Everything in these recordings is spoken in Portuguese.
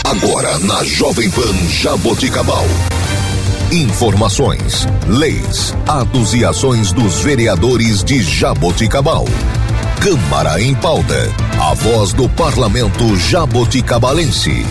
Agora na Jovem Pan Jaboticabal. Informações, leis, atos e ações dos vereadores de Jaboticabal. Câmara em Pauta. A voz do parlamento jaboticabalense.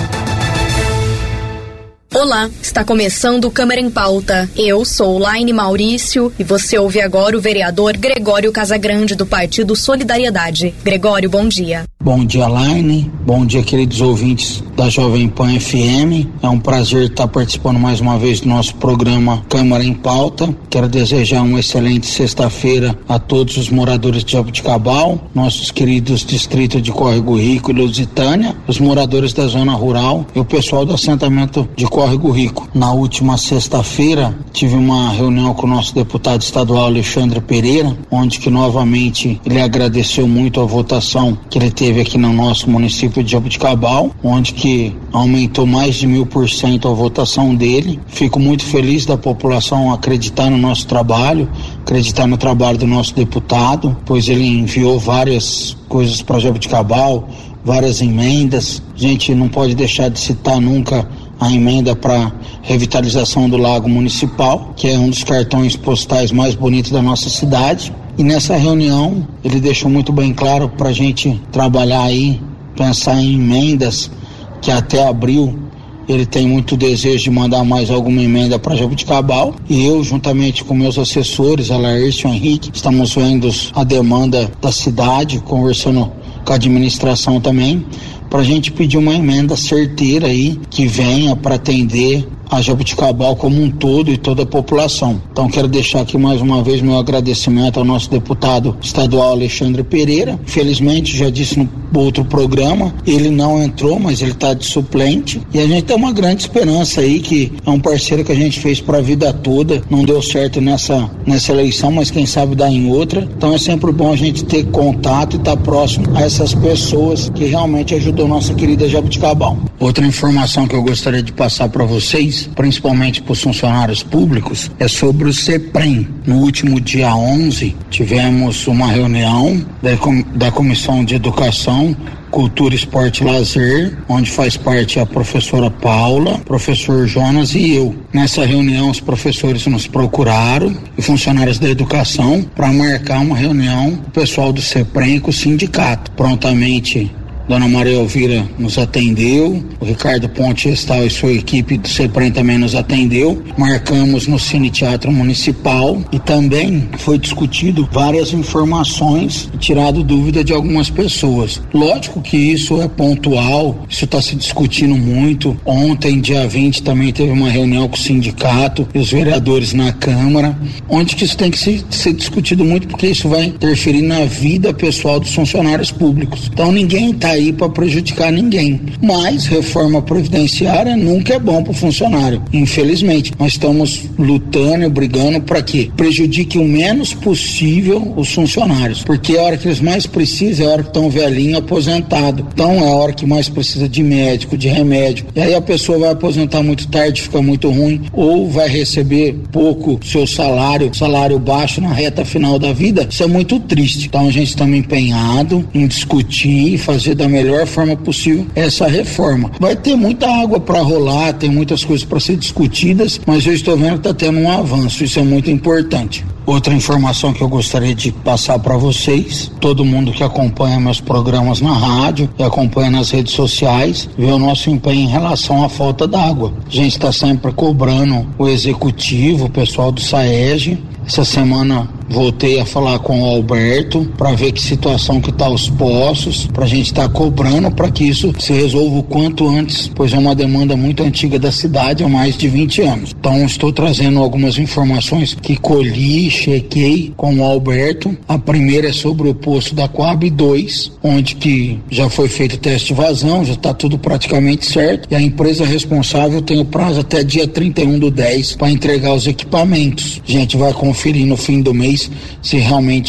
Olá, está começando o Câmara em Pauta. Eu sou Laine Maurício e você ouve agora o vereador Gregório Casagrande do Partido Solidariedade. Gregório, bom dia. Bom dia, Laine. Bom dia, queridos ouvintes da Jovem Pan FM. É um prazer estar participando mais uma vez do nosso programa Câmara em Pauta. Quero desejar uma excelente sexta-feira a todos os moradores de Jaboticabal, nossos queridos distritos de Córrego Rico e Lusitânia, os moradores da zona rural e o pessoal do assentamento de Córrego Rico. Na última sexta-feira tive uma reunião com o nosso deputado estadual Alexandre Pereira, onde que novamente ele agradeceu muito a votação que ele teve aqui no nosso município de Jaboticabal, onde que aumentou mais de 1000% a votação dele. Fico muito feliz da população acreditar no nosso trabalho, acreditar no trabalho do nosso deputado, pois ele enviou várias coisas para Jaboticabal, várias emendas. A gente não pode deixar de citar nunca a emenda para revitalização do Lago Municipal, que é um dos cartões postais mais bonitos da nossa cidade. E nessa reunião ele deixou muito bem claro para a gente trabalhar aí, pensar em emendas, que até abril ele tem muito desejo de mandar mais alguma emenda para Jaboticabal, e eu, juntamente com meus assessores, a Laércio e o Henrique, estamos vendo a demanda da cidade, conversando com a administração também, para a gente pedir uma emenda certeira aí, que venha para atender a Jaboticabal como um todo e toda a população. Então quero deixar aqui mais uma vez meu agradecimento ao nosso deputado estadual Alexandre Pereira. Infelizmente, já disse no outro programa, ele não entrou, mas ele está de suplente, e a gente tem uma grande esperança aí, que é um parceiro que a gente fez para a vida toda. Não deu certo nessa eleição, mas quem sabe dá em outra. Então é sempre bom a gente ter contato e estar próximo a essas pessoas que realmente ajudam nossa querida Jaboticabal. Outra informação que eu gostaria de passar para vocês, principalmente para os funcionários públicos, é sobre o CEPREM. No último dia 11, tivemos uma reunião da Comissão de Educação, Cultura, Esporte e Lazer, onde faz parte a professora Paula, professor Jonas e eu. Nessa reunião, os professores nos procuraram e funcionários da educação para marcar uma reunião com o pessoal do CEPREM com o sindicato. Prontamente, Dona Maria Elvira nos atendeu, o Ricardo Ponte Gestal e sua equipe do CEPREM também nos atendeu. Marcamos no Cine Teatro Municipal e também foi discutido várias informações e tirado dúvida de algumas pessoas. Lógico que isso é pontual, isso está se discutindo muito. Ontem, dia 20, também teve uma reunião com o sindicato e os vereadores na Câmara, onde que isso tem que ser discutido muito, porque isso vai interferir na vida pessoal dos funcionários públicos. Então ninguém está aí para prejudicar ninguém, mas reforma previdenciária nunca é bom para o funcionário, infelizmente. Nós estamos lutando e brigando para que prejudique o menos possível os funcionários, porque a hora que eles mais precisam é a hora que estão velhinho, aposentado. Então é a hora que mais precisa de médico, de remédio, e aí a pessoa vai aposentar muito tarde, fica muito ruim, ou vai receber pouco seu salário baixo na reta final da vida. Isso é muito triste. Então a gente está empenhado em discutir e fazer da melhor forma possível essa reforma. Vai ter muita água para rolar, tem muitas coisas para ser discutidas, mas eu estou vendo que está tendo um avanço, isso é muito importante. Outra informação que eu gostaria de passar para vocês, todo mundo que acompanha meus programas na rádio e acompanha nas redes sociais, vê o nosso empenho em relação à falta d'água. A gente está sempre cobrando o executivo, o pessoal do SAEG. Essa semana voltei a falar com o Alberto para ver que situação que tá os poços, para a gente estar cobrando para que isso se resolva o quanto antes, pois é uma demanda muito antiga da cidade, há mais de 20 anos. Então estou trazendo algumas informações que colhi, chequei com o Alberto. A primeira é sobre o poço da Coab 2, onde que já foi feito o teste de vazão, já está tudo praticamente certo, e a empresa responsável tem o prazo até dia 31/10 para entregar os equipamentos. A gente vai conferir no fim do mês se realmente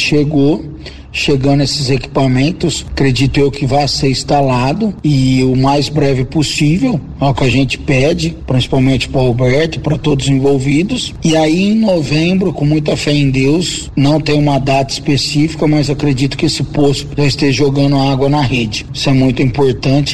chegando esses equipamentos, acredito eu que vai ser instalado e o mais breve possível, é o que a gente pede, principalmente para o Alberto e para todos os envolvidos. E aí em novembro, com muita fé em Deus, não tem uma data específica, mas acredito que esse poço já esteja jogando água na rede. Isso é muito importante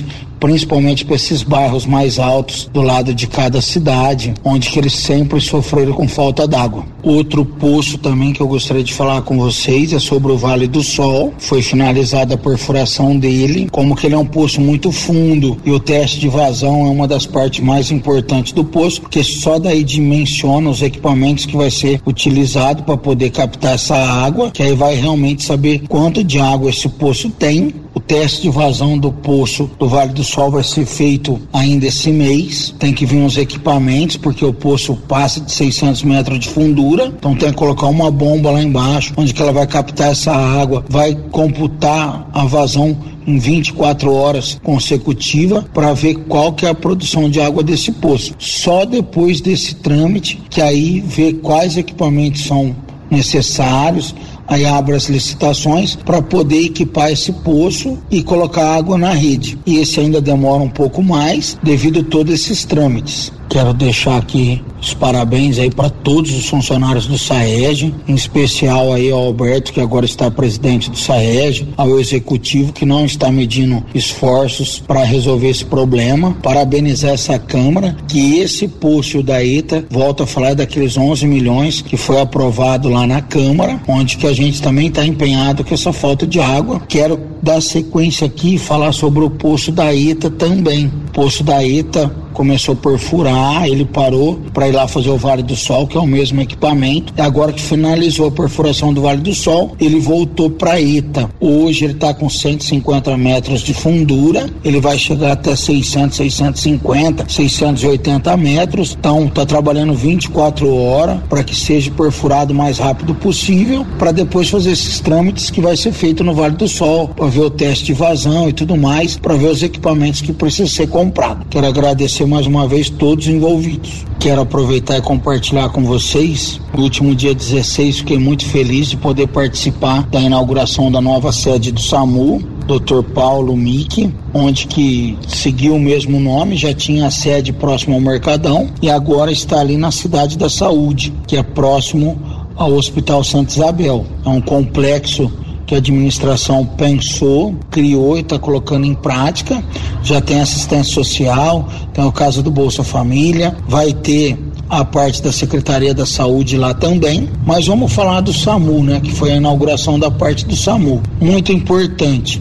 principalmente para esses bairros mais altos do lado de cada cidade, onde que eles sempre sofreram com falta d'água. Outro poço também que eu gostaria de falar com vocês é sobre o Vale do Sol. Foi finalizada a perfuração dele, como que ele é um poço muito fundo e o teste de vazão é uma das partes mais importantes do poço, porque só daí dimensiona os equipamentos que vai ser utilizado para poder captar essa água, que aí vai realmente saber quanto de água esse poço tem. O teste de vazão do poço do Vale do Sol vai ser feito ainda esse mês. Tem que vir uns equipamentos, porque o poço passa de 600 metros de fundura, então tem que colocar uma bomba lá embaixo, onde que ela vai captar essa água, vai computar a vazão em 24 horas consecutiva para ver qual que é a produção de água desse poço. Só depois desse trâmite que aí vê quais equipamentos são necessários, aí abre as licitações para poder equipar esse poço e colocar água na rede. E esse ainda demora um pouco mais devido a todos esses trâmites. Quero deixar aqui os parabéns aí para todos os funcionários do SAEG, em especial aí ao Alberto, que agora está presidente do SAEG, ao executivo que não está medindo esforços para resolver esse problema. Parabenizar essa Câmara, que esse poço da ETA, volto a falar daqueles 11 milhões que foi aprovado lá na Câmara, onde que a gente também está empenhado com essa falta de água. Quero dar sequência aqui e falar sobre o poço da ETA também. O poço da ETA começou a perfurar, ele parou para ir lá fazer o Vale do Sol, que é o mesmo equipamento. E agora que finalizou a perfuração do Vale do Sol, ele voltou para ETA. Hoje ele está com 150 metros de fundura, ele vai chegar até 600, 650, 680 metros. Então está trabalhando 24 horas para que seja perfurado o mais rápido possível, para depois fazer esses trâmites que vai ser feito no Vale do Sol, para ver o teste de vazão e tudo mais, para ver os equipamentos que precisam ser comprados. Quero agradecer mais uma vez todos os envolvidos. Quero aproveitar e compartilhar com vocês. No último dia 16 fiquei muito feliz de poder participar da inauguração da nova sede do SAMU, Dr. Paulo Mick, onde que seguiu o mesmo nome, já tinha a sede próximo ao Mercadão e agora está ali na Cidade da Saúde, que é próximo ao Hospital Santa Isabel. É um complexo que a administração pensou, criou e está colocando em prática. Já tem assistência social, tem o caso do Bolsa Família, vai ter a parte da Secretaria da Saúde lá também, mas vamos falar do SAMU, né, que foi a inauguração da parte do SAMU. Muito importante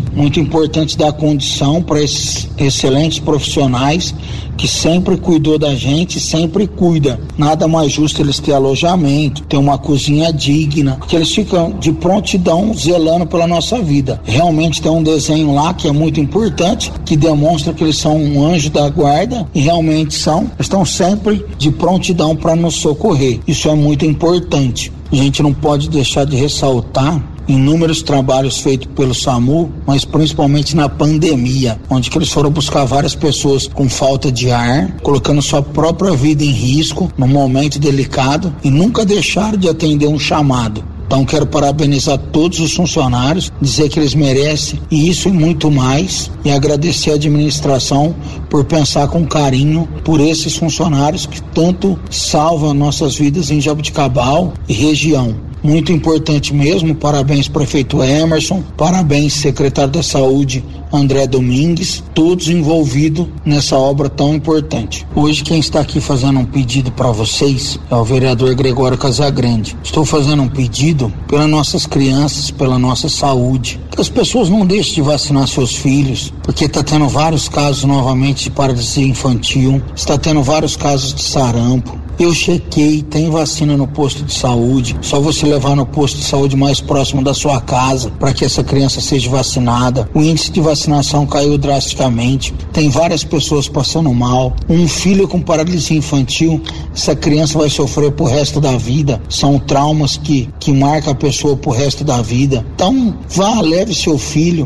dar condição para esses excelentes profissionais que sempre cuidou da gente, sempre cuida. Nada mais justo eles ter alojamento, ter uma cozinha digna, porque eles ficam de prontidão zelando pela nossa vida. Realmente tem um desenho lá que é muito importante, que demonstra que eles são um anjo da guarda, e realmente são, estão sempre de prontidão para nos socorrer. Isso é muito importante. A gente não pode deixar de ressaltar inúmeros trabalhos feitos pelo SAMU, mas principalmente na pandemia, onde que eles foram buscar várias pessoas com falta de ar, colocando sua própria vida em risco num momento delicado e nunca deixaram de atender um chamado. Então quero parabenizar todos os funcionários, dizer que eles merecem isso e muito mais, e agradecer a administração por pensar com carinho por esses funcionários que tanto salvam nossas vidas em Jaboticabal e região. Muito importante mesmo, parabéns prefeito Emerson, parabéns secretário da Saúde André Domingues, todos envolvidos nessa obra tão importante. Hoje quem está aqui fazendo um pedido para vocês é o vereador Gregório Casagrande. Estou fazendo um pedido pelas nossas crianças, pela nossa saúde, que as pessoas não deixem de vacinar seus filhos, porque está tendo vários casos novamente de paralisia infantil, está tendo vários casos de sarampo. Eu chequei, tem vacina no posto de saúde, só você levar no posto de saúde mais próximo da sua casa para que essa criança seja vacinada. O índice de vacinação caiu drasticamente, tem várias pessoas passando mal. Um filho com paralisia infantil, essa criança vai sofrer pro resto da vida, são traumas que marcam a pessoa pro resto da vida. Então vá, leve seu filho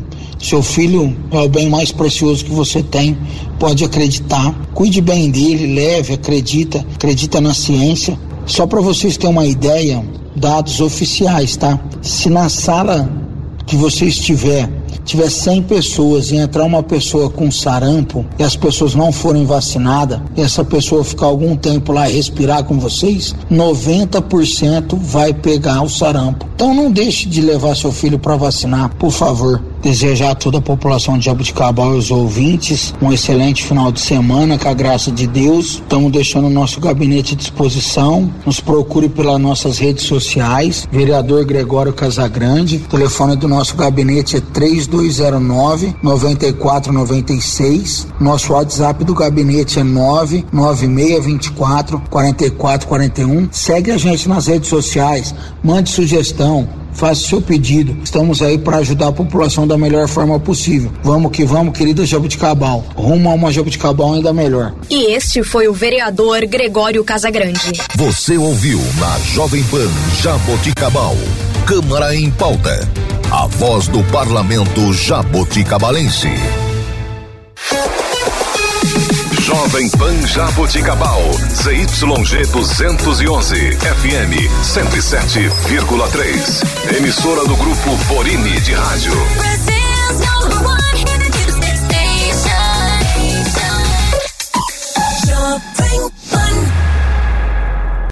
é o bem mais precioso que você tem, pode acreditar, cuide bem dele, leve, acredita na ciência. Só para vocês terem uma ideia, dados oficiais, tá? Se na sala que você tiver 100 pessoas e entrar uma pessoa com sarampo e as pessoas não forem vacinadas e essa pessoa ficar algum tempo lá e respirar com vocês, 90% vai pegar o sarampo. Então não deixe de levar seu filho para vacinar, por favor. desejar a toda a população de Jaboticabal e os ouvintes um excelente final de semana, com a graça de Deus. Estamos deixando o nosso gabinete à disposição. Nos procure pelas nossas redes sociais, vereador Gregório Casagrande. O telefone do nosso gabinete é 3209-9496. Nosso WhatsApp do gabinete é 99624-4441. Segue a gente nas redes sociais, mande sugestão, faça seu pedido. Estamos aí para ajudar a população da melhor forma possível. Vamos que vamos, querida Jaboticabal. Rumo a uma Jaboticabal ainda melhor. E este foi o vereador Gregório Casagrande. Você ouviu na Jovem Pan Jaboticabal. Câmara em Pauta. A voz do parlamento jaboticabalense. Jovem Pan Jaboticabal, ZYG 211, FM 107,3. Emissora do Grupo Borini de Rádio.